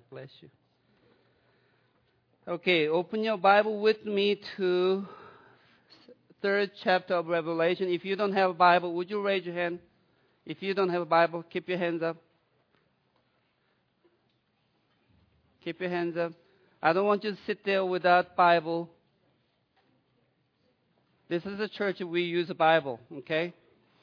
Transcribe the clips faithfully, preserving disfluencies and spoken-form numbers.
bless you. Okay, open your Bible with me to third chapter of Revelation. If you don't have a Bible, would you raise your hand? If you don't have a Bible, keep your hands up. Keep your hands up. I don't want you to sit there without Bible. This is a church we use a Bible, okay?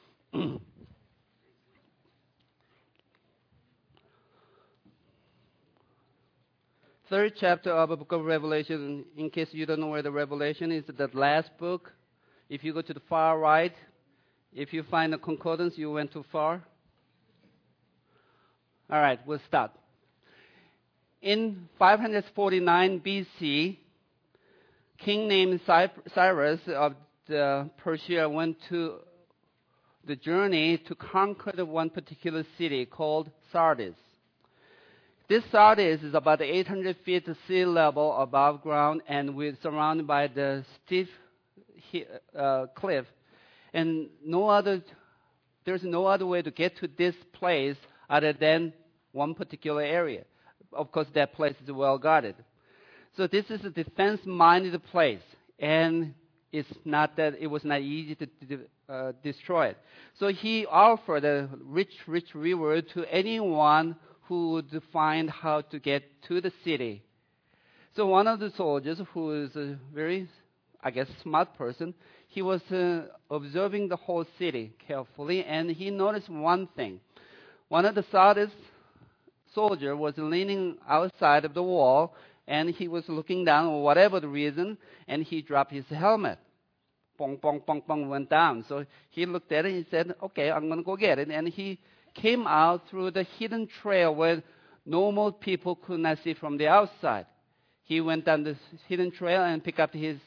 Third chapter of the book of Revelation. In case you don't know where the Revelation is, the last book. If you go to the far right, if you find a concordance, you went too far. All right, we'll start. In five forty-nine B C, king named Cyrus of the Persia went to the journey to conquer the one particular city called Sardis. This Sardis is about eight hundred feet sea level above ground, and we're surrounded by the steep uh, cliff. And no other, there's no other way to get to this place other than one particular area. Of course, that place is well guarded. So this is a defense-minded place, and it's not that it was not easy to uh, destroy it. So he offered a rich, rich reward to anyone who would find how to get to the city. So one of the soldiers, who is a very, I guess, smart person, he was uh, observing the whole city carefully, and he noticed one thing. One of the Sardis soldier was leaning outside of the wall, and he was looking down, or whatever the reason, and he dropped his helmet. Bong, bong, bong, bong, went down. So he looked at it, and he said, okay, I'm going to go get it. And he came out through the hidden trail where normal people could not see from the outside. He went down this hidden trail and picked up his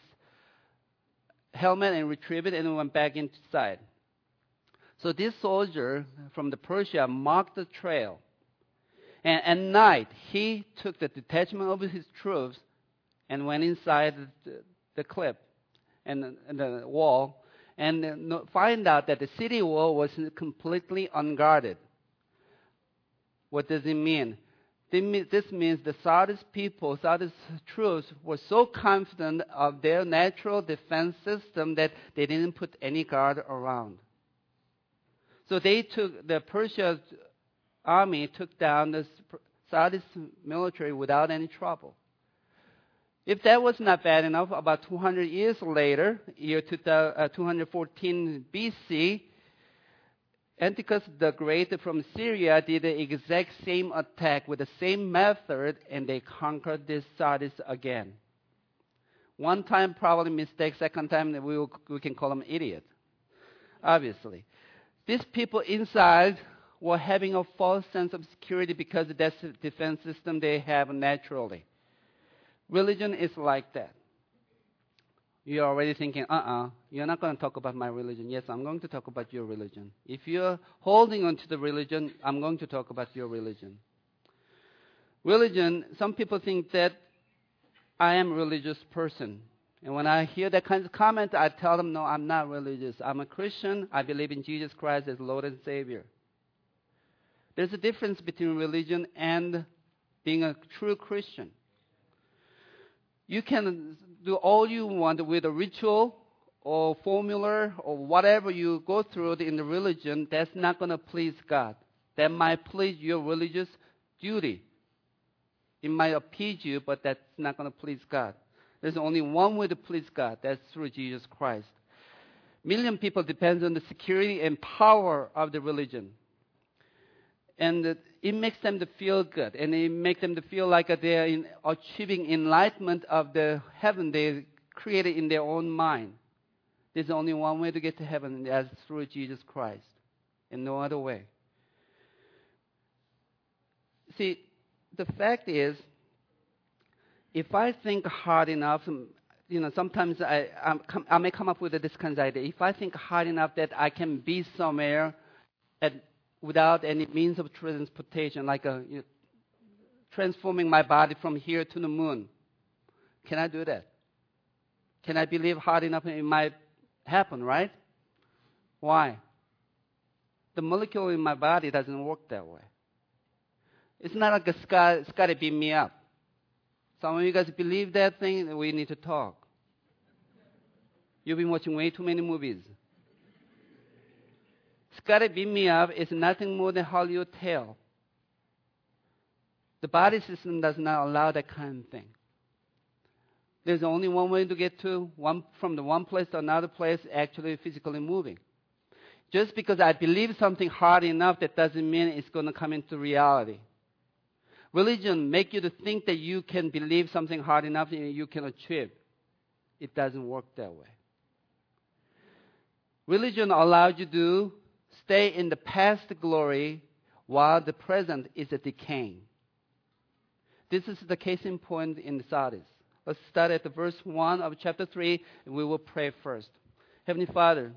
helmet and retrieved it and went back inside. So this soldier from the Persia marked the trail. And at night, he took the detachment of his troops and went inside the, the cliff and, and the wall, and find out that the city wall was completely unguarded. What does it mean? This means the Sardis people, Sardis troops, were so confident of their natural defense system that they didn't put any guard around. So they took, the Persia army took down the Sardis military without any trouble. If that was not bad enough, about two hundred years later, year two fourteen B C, Antiochus the Great from Syria did the exact same attack with the same method, and they conquered this Sardis again. One time, probably mistake. Second time, we, will, we can call them idiot. Obviously. These people inside were having a false sense of security because that's the defense system they have naturally. Religion is like that. You're already thinking, uh-uh, you're not going to talk about my religion. Yes, I'm going to talk about your religion. If you're holding on to the religion, I'm going to talk about your religion. Religion, some people think that I am a religious person. And when I hear that kind of comment, I tell them, no, I'm not religious. I'm a Christian. I believe in Jesus Christ as Lord and Savior. There's a difference between religion and being a true Christian. You can do all you want with a ritual or formula or whatever you go through in the religion. That's not going to please God. That might please your religious duty. It might appease you, but that's not going to please God. There's only one way to please God. That's through Jesus Christ. Million people depend on the security and power of the religion. And it makes them to feel good, and it makes them to feel like they are in achieving enlightenment of the heaven they created in their own mind. There's only one way to get to heaven, and that's through Jesus Christ, and no other way. See, the fact is, if I think hard enough, you know, sometimes I, I'm, I may come up with this kind of idea. If I think hard enough that I can be somewhere at without any means of transportation, like a, you know, transforming my body from here to the moon. Can I do that? Can I believe hard enough it might happen, right? Why? The molecule in my body doesn't work that way. It's not like a Scott, Scotty beat me up. Some of you guys believe that thing, we need to talk. You've been watching way too many movies. Scotty beat me up is nothing more than Hollywood tale. The body system does not allow that kind of thing. There's only one way to get to one from the one place to another place, actually physically moving. Just because I believe something hard enough, that doesn't mean it's going to come into reality. Religion makes you to think that you can believe something hard enough and you can achieve. It doesn't work that way. Religion allows you to stay in the past glory while the present is decaying. This is the case in point in the Sardis. Let's start at the verse one of chapter three, and we will pray first. Heavenly Father,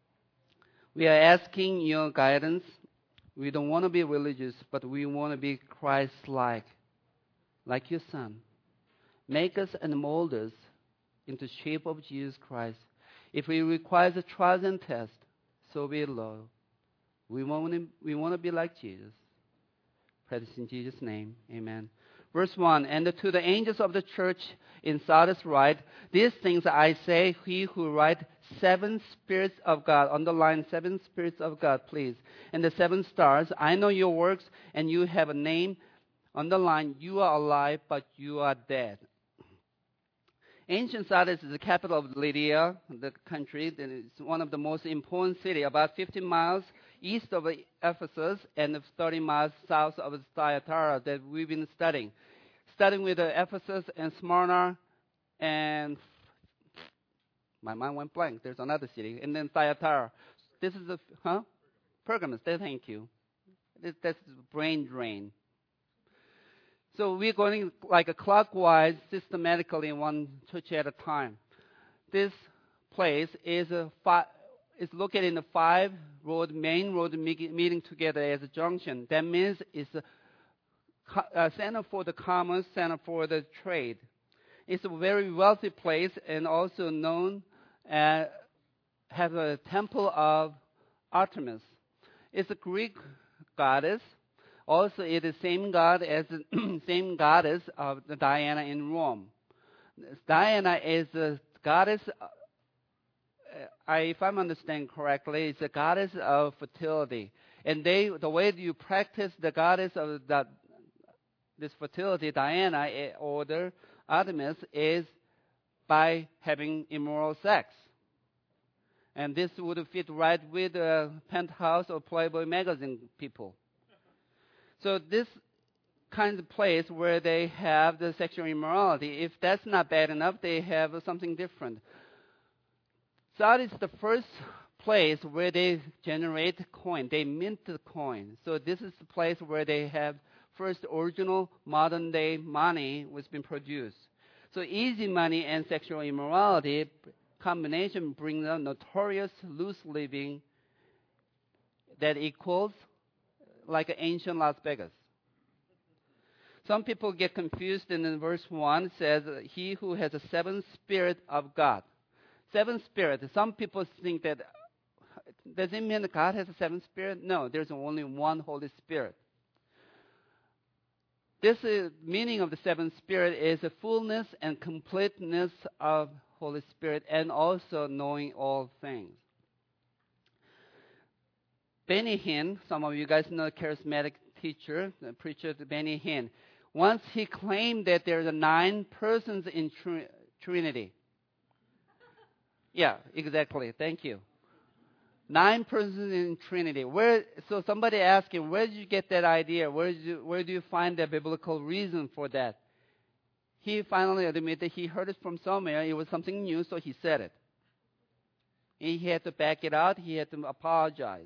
we are asking your guidance. We don't want to be religious, but we want to be Christ-like, like your Son. Make us and mold us into the shape of Jesus Christ. If it requires a trial and test, so be it, Lord. We want to, we want to be like Jesus. Pray this in Jesus' name. Amen. Verse one, and to the angels of the church in Sardis write, these things I say, he who writes seven spirits of God, underline seven spirits of God, please, and the seven stars, I know your works, and you have a name, underline, you are alive, but you are dead. Ancient Sardis is the capital of Lydia, the country. It's one of the most important cities, about fifty miles east of Ephesus and thirty miles south of Thyatira that we've been studying. Starting with Ephesus and Smyrna, and my mind went blank. There's another city, and then Thyatira. This is a, huh? Pergamos. Thank you. That's brain drain. So we're going like a clockwise, systematically, one church at a time. This place is a fi- is located in the five road main road meeting together as a junction. That means it's a, a center for the commerce, center for the trade. It's a very wealthy place, and also known as has a temple of Artemis. It's a Greek goddess. Also, it is the same god as the same goddess of the Diana in Rome. Diana is the goddess, uh, I, if I'm understanding correctly, it's a goddess of fertility. And they, the way you practice the goddess of the, this fertility, Diana or the Artemis, is by having immoral sex. And this would fit right with the Penthouse or Playboy magazine people. So this kind of place where they have the sexual immorality, if that's not bad enough, they have something different. Sardis is the first place where they generate coin. They mint the coin. So this is the place where they have first original modern day money was being produced. So easy money and sexual immorality combination brings a notorious loose living that equals like an ancient Las Vegas. Some people get confused, and in verse one it says, he who has a seven spirit of God. Seven spirit. Some people think that, does it mean that God has a seven spirit? No, there's only one Holy Spirit. This is, meaning of the seven spirit is the fullness and completeness of Holy Spirit, and also knowing all things. Benny Hinn, some of you guys know the charismatic teacher, the preacher Benny Hinn. Once he claimed that there are nine persons in tr- Trinity. Yeah, exactly. Thank you. Nine persons in Trinity. Where? So somebody asked him, where did you get that idea? Where did you, where do you find the biblical reason for that? He finally admitted he heard it from somewhere. It was something new, so he said it. He had to back it out. He had to apologize.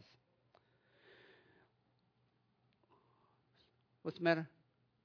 What's the matter?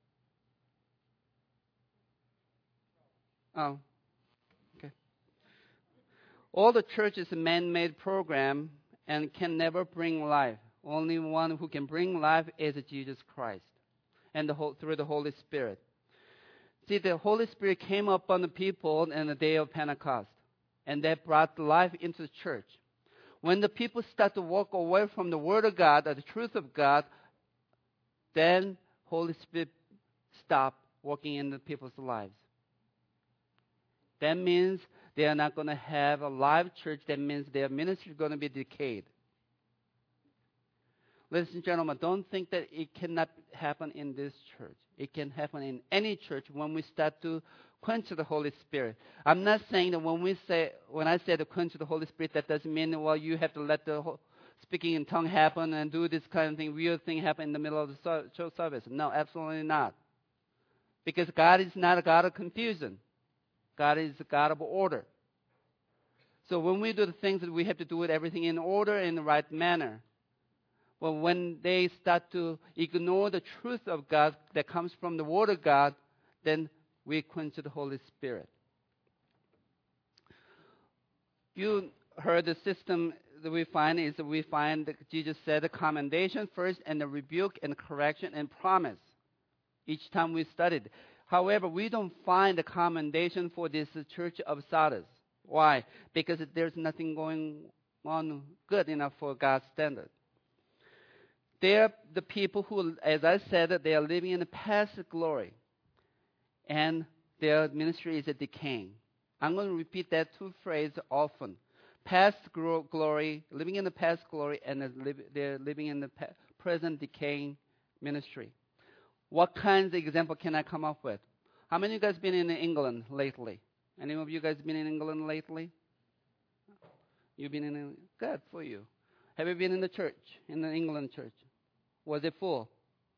Oh, okay. All the church is a man-made program and can never bring life. Only one who can bring life is Jesus Christ, and the whole, through the Holy Spirit. See, the Holy Spirit came upon the people in the day of Pentecost, and that brought life into the church. When the people start to walk away from the Word of God, or the truth of God, then Holy Spirit stop working in the people's lives. That means they are not going to have a live church. That means their ministry is going to be decayed. Ladies and gentlemen, don't think that it cannot happen in this church. It can happen in any church when we start to quench the Holy Spirit. I'm not saying that when we say, when I say to quench the Holy Spirit, that doesn't mean, well, you have to let the whole speaking in tongue happen and do this kind of thing, weird thing happen in the middle of the church service. No, absolutely not. Because God is not a God of confusion. God is a God of order. So when we do the things that we have to do with everything in order, in the right manner. But when they start to ignore the truth of God that comes from the Word of God, then we quench the Holy Spirit. You heard the system that we find is that we find that Jesus said the commendation first and the rebuke and correction and promise each time we studied. However, we don't find the commendation for this church of Sardis. Why? Because there's nothing going on good enough for God's standard. They're the people who, as I said, they are living in the past glory. And their ministry is decaying. I'm going to repeat that two phrases often. Past glory, living in the past glory, and they're living in the present decaying ministry. What kinds of example can I come up with? How many of you guys been in England lately? Any of you guys been in England lately? You've been in, good for you. Have you been in the church, in the England church? Was it full?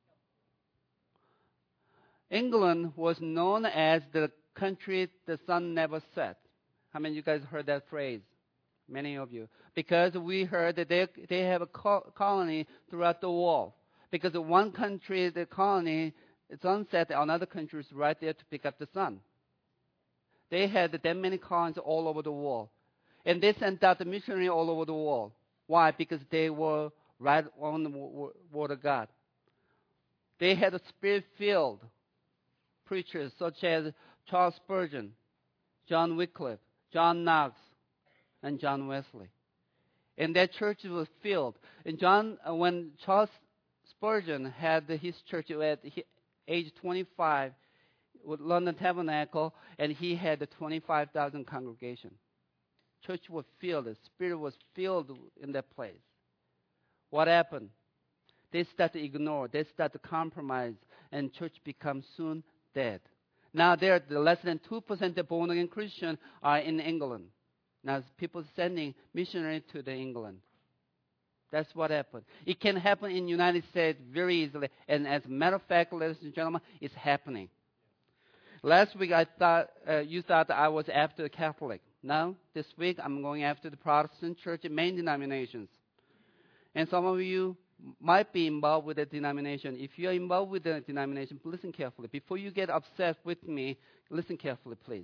England was known as the country the sun never set. How many of you guys heard that phrase? Many of you. Because we heard that they, they have a co- colony throughout the world. Because one country, the colony, it's sunset, another country is right there to pick up the sun. They had that many colonies all over the world. And they sent out the missionary all over the world. Why? Because they were right on the Word of God. They had a spirit-filled preachers such as Charles Spurgeon, John Wycliffe, John Knox, and John Wesley. And that church was filled. And John, uh, when Charles Spurgeon had his church at age twenty-five with London Tabernacle, and he had a twenty-five thousand congregation. Church was filled. The Spirit was filled in that place. What happened? They start to ignore. They start to compromise, and church becomes soon dead. Now, there, the less than two percent of born-again Christians are in England. Now, people sending missionaries to the England. That's what happened. It can happen in the United States very easily. And as a matter of fact, ladies and gentlemen, it's happening. Last week, I thought uh, you thought I was after the Catholic. Now, this week, I'm going after the Protestant church and main denominations. And some of you might be involved with the denomination. If you're involved with the denomination, listen carefully. Before you get upset with me, listen carefully, please.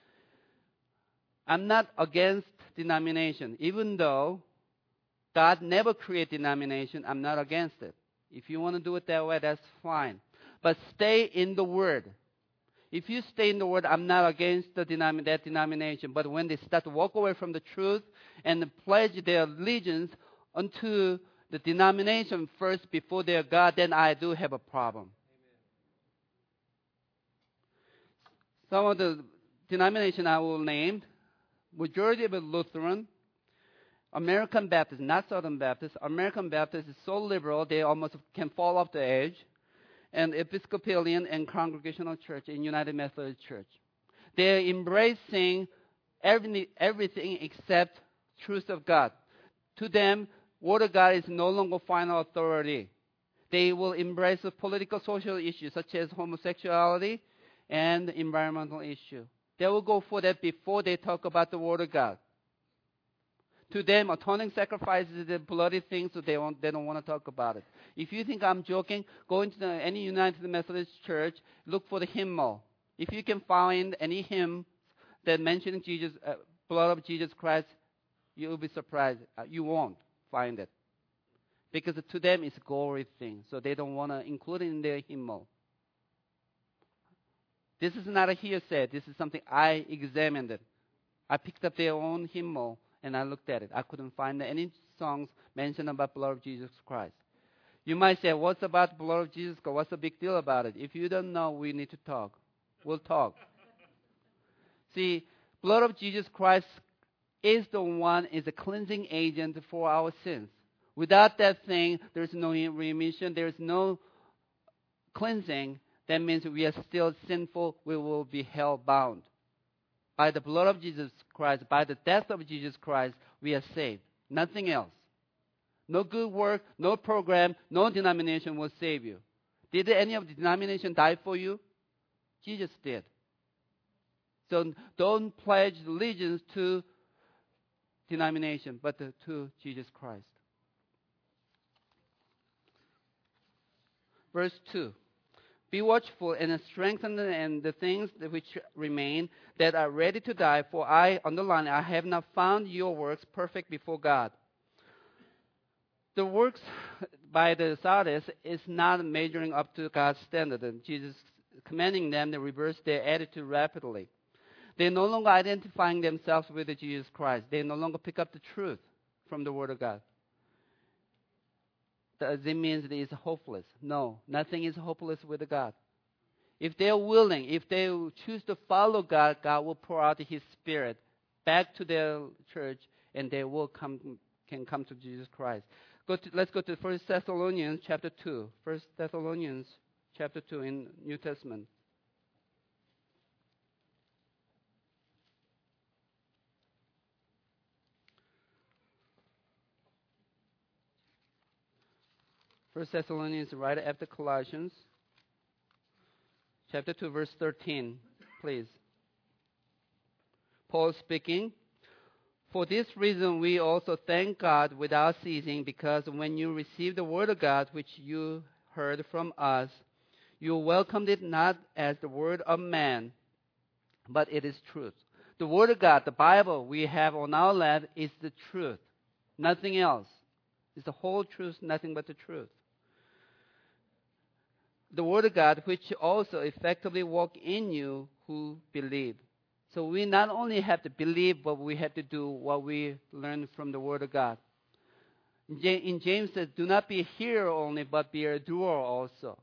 I'm not against denomination. Even though God never created denomination, I'm not against it. If you want to do it that way, that's fine. But stay in the Word. If you stay in the Word, I'm not against the denom- that denomination. But when they start to walk away from the truth and pledge their allegiance unto the denomination first before their God, then I do have a problem. Amen. Some of the denomination I will name, majority of it Lutheran, American Baptist, not Southern Baptist. American Baptist is so liberal they almost can fall off the edge. And Episcopalian and Congregational Church in United Methodist Church. They're embracing every, everything except truth of God. To them, Word of God is no longer final authority. They will embrace the political, social issues such as homosexuality and environmental issue. They will go for that before they talk about the Word of God. To them, atoning sacrifices are the bloody things, so they, won't, they don't want to talk about it. If you think I'm joking, go into the, any United Methodist Church, look for the hymnal. If you can find any hymn that mentions Jesus, uh, blood of Jesus Christ, you'll be surprised. Uh, you won't find it. Because to them, it's a glory thing, so they don't want to include it in their hymnal. This is not a hearsay. This is something I examined it. I picked up their own hymnal, and I looked at it. I couldn't find any songs mentioned about the blood of Jesus Christ. You might say, what's about the blood of Jesus? What's the big deal about it? If you don't know, we need to talk. We'll talk. See, blood of Jesus Christ is the one, is a cleansing agent for our sins. Without that thing, there's no remission, there's no cleansing. That means we are still sinful, we will be hell bound. By the blood of Jesus Christ, by the death of Jesus Christ, we are saved. Nothing else. No good work, no program, no denomination will save you. Did any of the denomination die for you? Jesus did. So don't pledge allegiance to denomination, but to Jesus Christ. Verse two. Be watchful and strengthen in the things which remain that are ready to die, for I, underline, I have not found your works perfect before God. The works by the Sadducees is not measuring up to God's standard. And Jesus commanding them to reverse their attitude rapidly. They're no longer identifying themselves with Jesus Christ. They no longer pick up the truth from the Word of God. Does it mean it is hopeless? No, nothing is hopeless with God. If they're willing, if they choose to follow God, God will pour out His Spirit back to their church, and they will come, can come to Jesus Christ. Go to, let's go to First Thessalonians chapter two. First Thessalonians chapter two in New Testament. First Thessalonians right after Colossians. Chapter two, verse thirteen, please. Paul speaking. For this reason we also thank God without ceasing, because when you received the word of God which you heard from us, you welcomed it not as the word of man, but it is truth. The word of God, the Bible we have on our lap, is the truth. Nothing else. It's the whole truth, nothing but the truth. The word of God which also effectively work in you who believe. So we not only have to believe, but we have to do what we learn from the Word of God. In James says, do not be a hearer only, but be a doer also.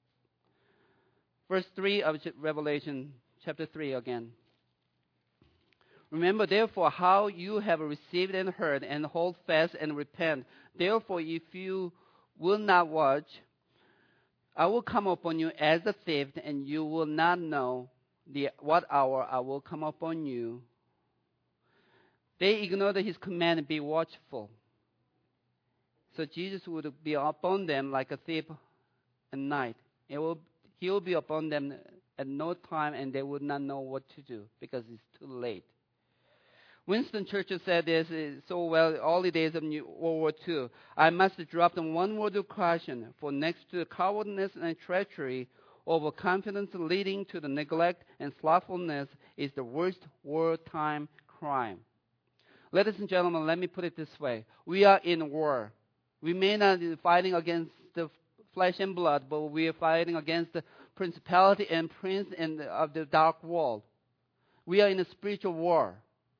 Verse three of Revelation, chapter three again. Remember therefore how you have received and heard, and hold fast and repent. Therefore if you will not watch, I will come upon you as a thief, and you will not know the what hour I will come upon you. They ignored his command, be watchful. So Jesus would be upon them like a thief at night. It will, he will be upon them at no time, and they would not know what to do because it's too late. Winston Churchill said this so well, early days of World War Two. I must drop them one word of caution, for next to cowardness and treachery, overconfidence leading to the neglect and slothfulness is the worst wartime crime. Ladies and gentlemen, let me put it this way. We are in war. We may not be fighting against the flesh and blood, but we are fighting against the principality and prince in the, of the dark world. We are in a spiritual war.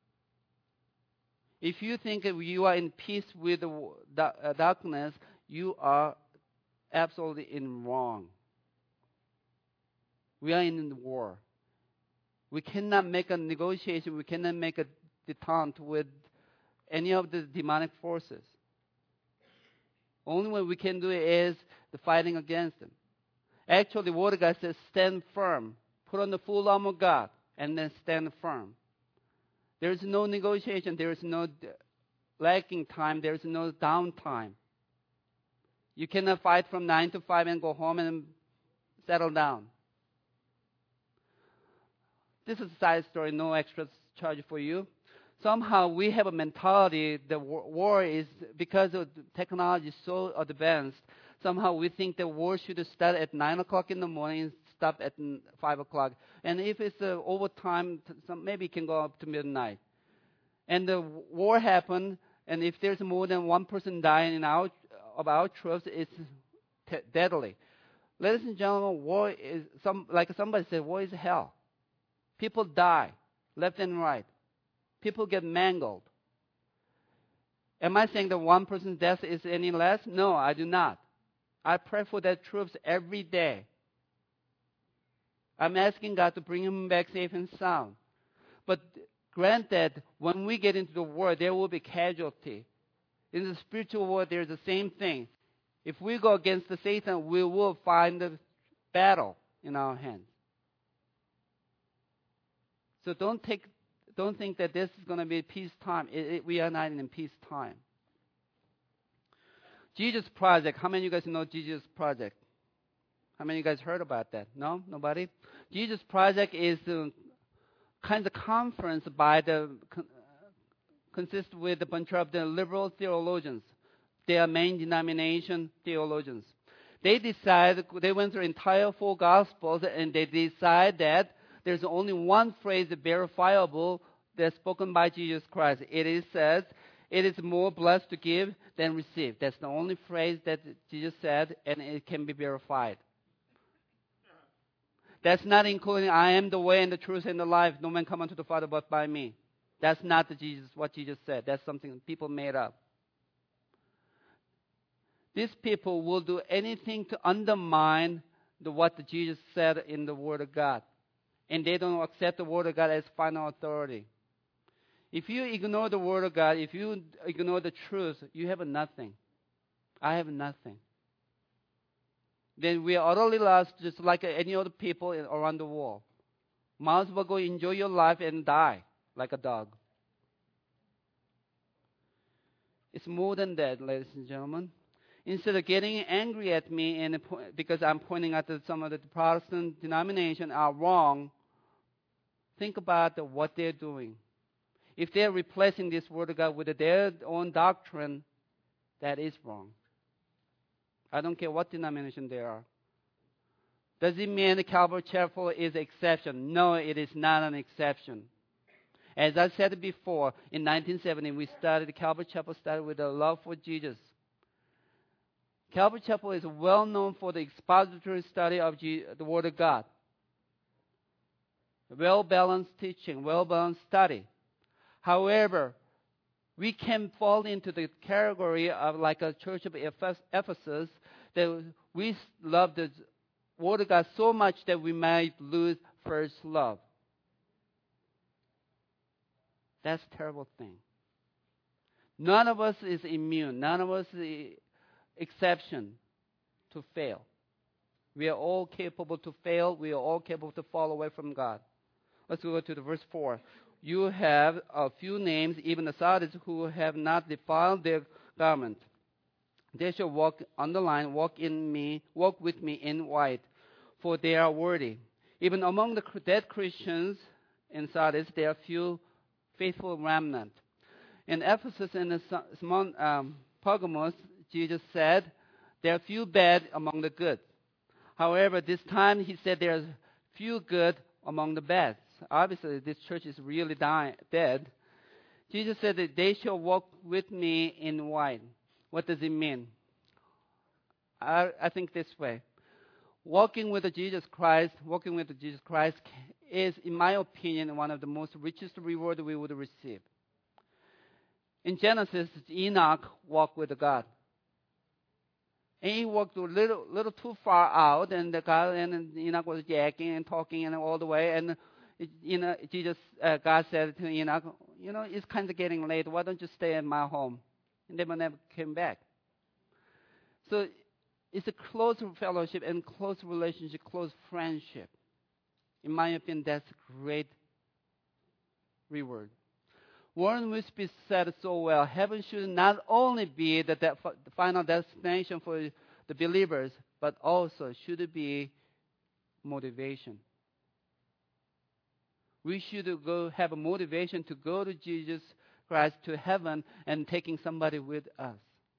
If you think you are in peace with the darkness, you are absolutely in wrong. We are in the war. We cannot make a negotiation. We cannot make a detente with any of the demonic forces. Only way we can do it is the fighting against them. Actually, the Word of God says, stand firm. Put on the full armor of God, and then stand firm. There is no negotiation. There is no lacking time. There is no downtime. You cannot fight from nine to five and go home and settle down. This is a side story, no extra charge for you. Somehow we have a mentality the war is, because of technology is so advanced, somehow we think the war should start at nine o'clock in the morning and stop at five o'clock. And if it's uh, overtime, maybe it can go up to midnight. And the war happened, and if there's more than one person dying in our, of our troops, it's t- deadly. Ladies and gentlemen, war is, some, like somebody said, war is hell. People die left and right. People get mangled. Am I saying that one person's death is any less? No, I do not. I pray for that troops every day. I'm asking God to bring him back safe and sound. But granted, when we get into the war, there will be casualty. In the spiritual war, there's the same thing. If we go against the Satan, we will find the battle in our hands. So don't take, don't think that this is going to be peacetime. It, it, we are not in peacetime. Jesus Project. How many of you guys know Jesus Project? How many of you guys heard about that? No? Nobody? Jesus Project is the kind of conference by the, consists with a bunch of the liberal theologians. They are main denomination theologians. They decide, they went through entire four Gospels, and they decide that there's only one phrase verifiable that's spoken by Jesus Christ. It is says, it is more blessed to give than receive. That's the only phrase that Jesus said, and it can be verified. That's not including, I am the way and the truth and the life. No man come unto the Father but by me. That's not the Jesus, what Jesus said. That's something people made up. These people will do anything to undermine the, what the Jesus said in the Word of God. And they don't accept the Word of God as final authority. If you ignore the Word of God, if you ignore the truth, you have nothing. I have nothing. Then we are utterly lost, just like any other people around the world. Might as well go enjoy your life and die like a dog. It's more than that, ladies and gentlemen. Instead of getting angry at me and because I'm pointing out that some of the Protestant denominations are wrong, think about the, what they're doing. If they're replacing this Word of God with their own doctrine, that is wrong. I don't care what denomination they are. Does it mean the Calvary Chapel is an exception? No, it is not an exception. As I said before, in nineteen seventy, we started, the Calvary Chapel started with a love for Jesus. Calvary Chapel is well known for the expository study of G- the Word of God. Well-balanced teaching, well-balanced study. However, we can fall into the category of like a church of Ephesus, that we love the Word of God so much that we might lose first love. That's a terrible thing. None of us is immune. None of us is exception to fail. We are all capable to fail. We are all capable to fall away from God. Let's go to the verse four. You have a few names, even the Sadducees, who have not defiled their garment. They shall walk on the line, walk in me, walk with me in white, for they are worthy. Even among the dead Christians in Sardis, there are few faithful remnant. In Ephesus and the small um, Pergamos, Jesus said, there are few bad among the good. However, this time he said there are few good among the bad. Obviously, this church is really dying, dead. Jesus said that they shall walk with me in white. What does it mean? I, I think this way. Walking with the Jesus Christ, walking with the Jesus Christ is, in my opinion, one of the most richest rewards we would receive. In Genesis, Enoch walked with God. And he walked a little, little too far out, and the God and Enoch was yakking and talking and all the way. And you know, Jesus, uh, God said to Enoch, you know, it's kind of getting late. Why don't you stay in my home? And they never came back. So it's a close fellowship and close relationship, close friendship. In my opinion, that's a great reward. Warren Wiersbe said it so well. Heaven should not only be the, de- the final destination for the believers, but also should it be motivation. We should go have a motivation to go to Jesus Christ, to heaven, and taking somebody with us.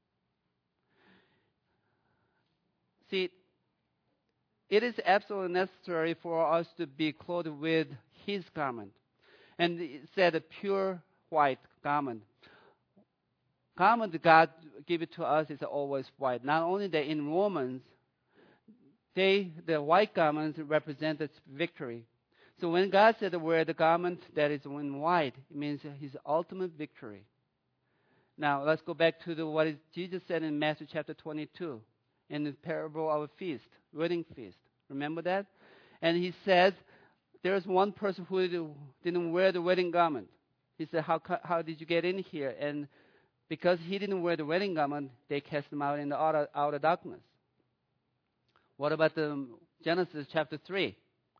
See, it is absolutely necessary for us to be clothed with His garment. And it said a pure white garment. Garment God gave it to us is always white. Not only that, in Romans, they the white garments represented victory. So when God said wear the garment that is in white, it means His ultimate victory. Now let's go back to the, what is Jesus said in Matthew chapter twenty-two. in the parable of a feast, wedding feast. Remember that? And he says, there's one person who didn't wear the wedding garment. He said, how, how did you get in here? And because he didn't wear the wedding garment, they cast him out in the outer, outer darkness. What about the Genesis chapter three?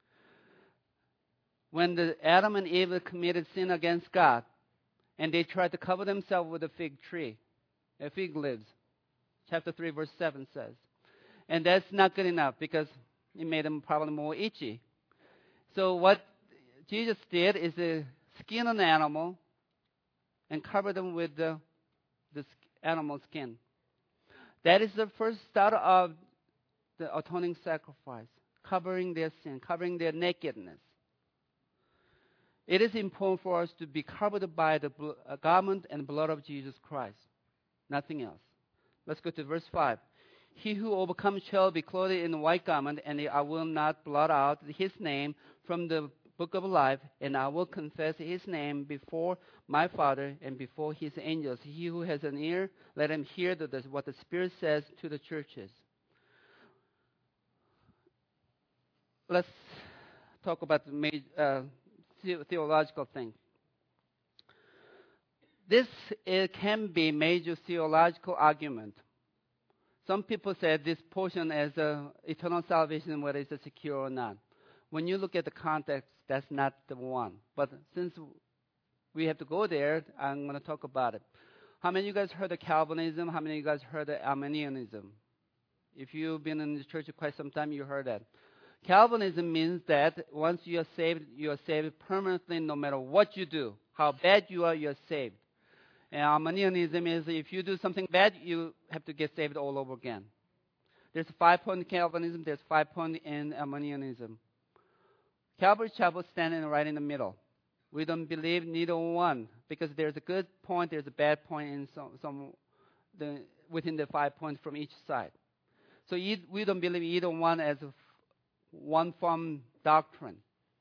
When the Adam and Eve committed sin against God, and they tried to cover themselves with a fig tree, a fig leaves. Chapter three, verse seven says. And that's not good enough because it made them probably more itchy. So what Jesus did is to skin an animal and cover them with the, the animal skin. That is the first start of the atoning sacrifice, covering their sin, covering their nakedness. It is important for us to be covered by the garment and blood of Jesus Christ. Nothing else. Let's go to verse five. He who overcomes shall be clothed in a white garment, and I will not blot out his name from the book of life, and I will confess his name before my Father and before his angels. He who has an ear, let him hear the, the, what the Spirit says to the churches. Let's talk about the major, uh, theological thing. This it can be major theological argument. Some people say this portion as a eternal salvation, whether it's secure or not. When you look at the context, that's not the one. But since we have to go there, I'm going to talk about it. How many of you guys heard of Calvinism? How many of you guys heard of Arminianism? If you've been in the church for quite some time, you heard that. Calvinism means that once you are saved, you are saved permanently no matter what you do. How bad you are, you are saved. And Arminianism is if you do something bad, you have to get saved all over again. There's five point Calvinism, there's five point in Arminianism. Calvary Chapel standing right in the middle. We don't believe neither one because there's a good point, there's a bad point in some, some the, within the five points from each side. So we don't believe either one as a one form doctrine.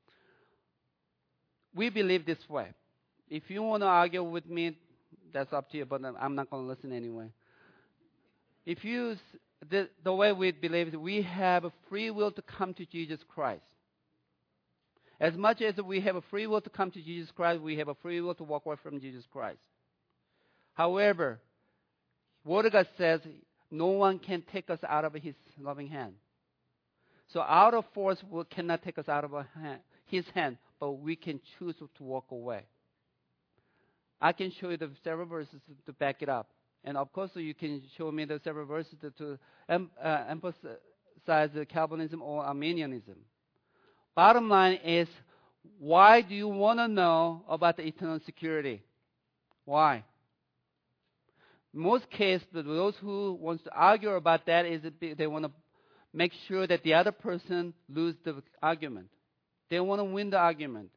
We believe this way. If you want to argue with me, that's up to you, but I'm not going to listen anyway. If you, the, the way we believe is we have a free will to come to Jesus Christ. As much as we have a free will to come to Jesus Christ, we have a free will to walk away from Jesus Christ. However, Word of God says no one can take us out of His loving hand. So out of force will, cannot take us out of hand, His hand, but we can choose to walk away. I can show you the several verses to, to back it up. And of course, you can show me the several verses to, to em, uh, emphasize the Calvinism or Arminianism. Bottom line is, why do you want to know about the eternal security? Why? In most cases, those who want to argue about that is that they want to make sure that the other person lose the argument. They want to win the argument.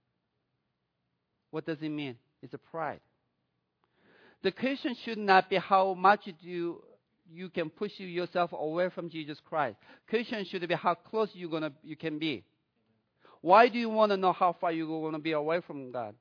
What does it mean? It's a pride. The question should not be how much you you can push yourself away from Jesus Christ. Question should be how close you gonna you can be. Why do you want to know how far you're going to be away from God?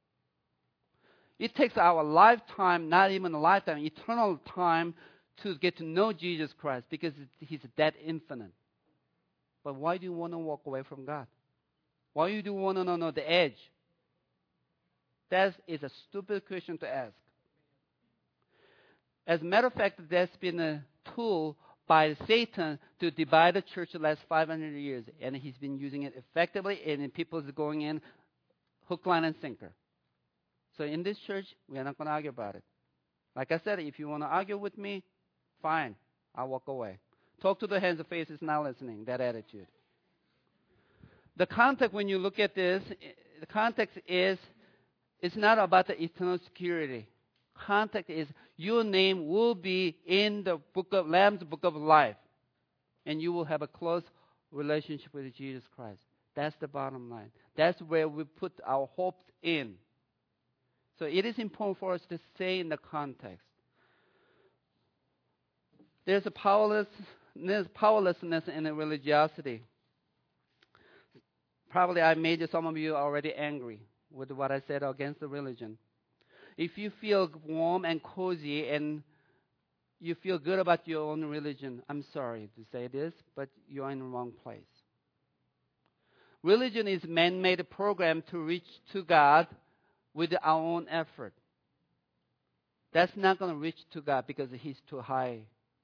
It takes our lifetime, not even a lifetime, eternal time to get to know Jesus Christ because He's that infinite. But why do you want to walk away from God? Why do you want to know the edge? That is a stupid question to ask. As a matter of fact, there's been a tool by Satan to divide the church the last five hundred years, and he's been using it effectively, and people are going in hook, line, and sinker. So in this church, we're not going to argue about it. Like I said, if you want to argue with me, fine, I'll walk away. Talk to the hands of faces not listening, that attitude. The context, when you look at this, the context is, it's not about the eternal security. Context is your name will be in the book of Lamb's book of life, and you will have a close relationship with Jesus Christ. That's the bottom line. That's where we put our hopes in. So it is important for us to stay in the context. There's a powerlessness, powerlessness in the religiosity. Probably I made some of you already angry with what I said against the religion. If you feel warm and cozy and you feel good about your own religion, I'm sorry to say this, but you're in the wrong place. Religion is a man-made program to reach to God with our own effort. That's not going to reach to God because He's too high.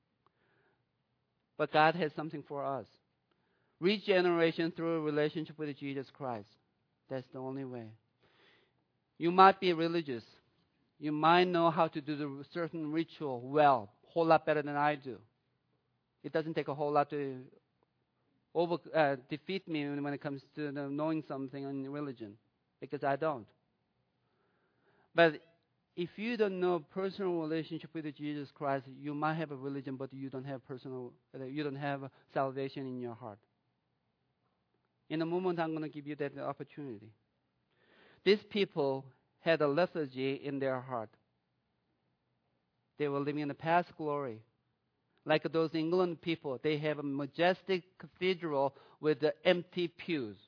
But God has something for us. Regeneration through a relationship with Jesus Christ. That's the only way. You might be religious. You might know how to do the certain ritual well, a whole lot better than I do. It doesn't take a whole lot to over uh, defeat me when it comes to the knowing something in religion, because I don't. But if you don't know personal relationship with Jesus Christ, you might have a religion, but you don't have personal, you don't have salvation in your heart. In a moment, I'm going to give you that opportunity. These people had a lethargy in their heart. They were living in the past glory. Like those England people, they have a majestic cathedral with the empty pews.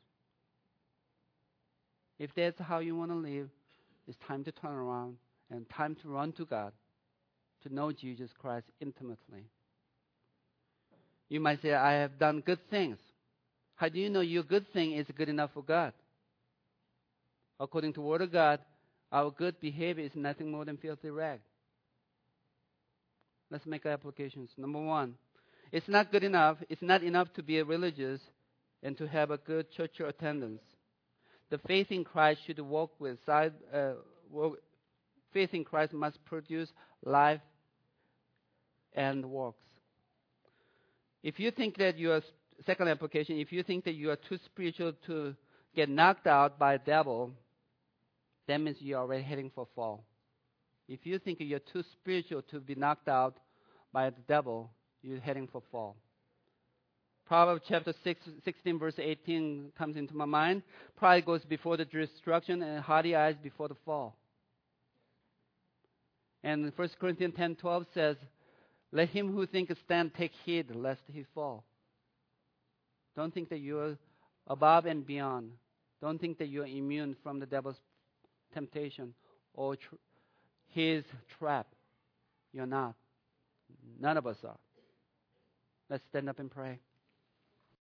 If that's how you want to live, it's time to turn around and time to run to God, to know Jesus Christ intimately. You might say, I have done good things. How do you know your good thing is good enough for God? According to the Word of God, our good behavior is nothing more than filthy rag. Let's make applications. Number one, it's not good enough. It's not enough to be religious and to have a good church attendance. The faith in Christ should walk with side. Uh, walk, faith in Christ must produce life and works. If you think that you are, second application, if you think that you are too spiritual to get knocked out by a devil, that means you're already heading for fall. If you think you're too spiritual to be knocked out by the devil, you're heading for fall. Proverbs chapter six, sixteen, verse eighteen comes into my mind. Pride goes before the destruction and haughty eyes before the fall. And First Corinthians ten twelve says, let him who thinketh stand take heed lest he fall. Don't think that you're above and beyond. Don't think that you're immune from the devil's temptation or tr- his trap. You're not. None of us are. Let's stand up and pray.